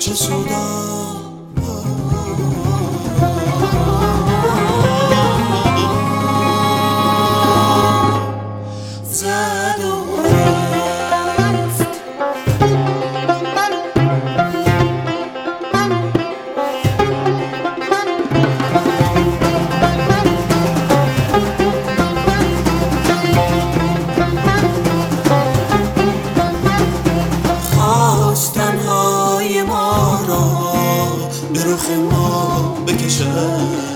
آتش سودا زد و رفت. خواست تنهای ما را به رخ ما بکشد،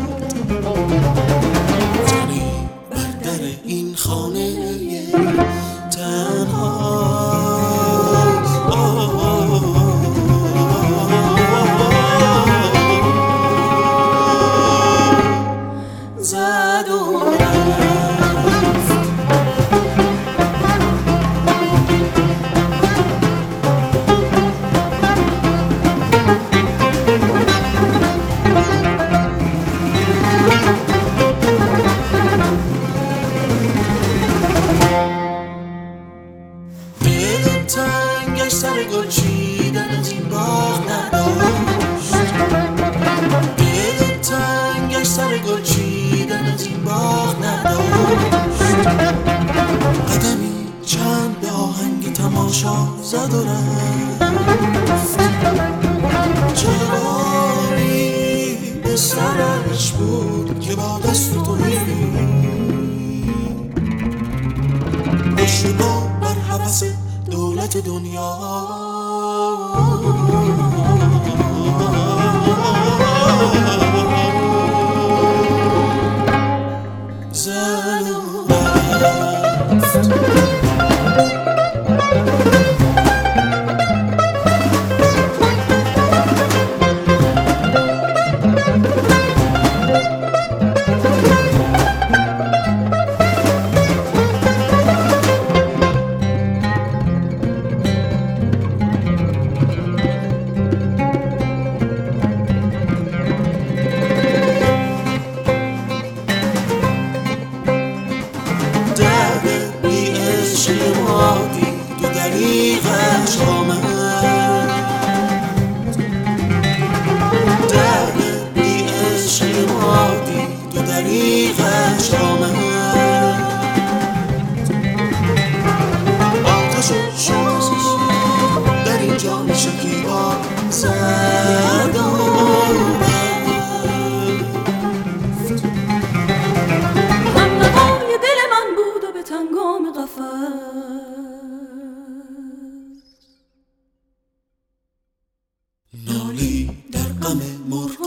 تنی بر در این خانه تنها زد و رفت. دلم تنگش سر گل چیدن از این باغ نداشت، دلم تنگش سر گل چیدن از این باغ نداشت. قدمی چند به آهنگ تماشا زد و رفت. جواری به سرش بود که با دست تویی پشت با بر هوس دولت دنیا زد و رفت. تو دریغش آمد، درد بی عشق ما دید تو دریغش آمد. آتش و شمس در این جان شکیبا زد و رفت. همنوای دل من بود و به تنگام قفس نالی در غم مرغ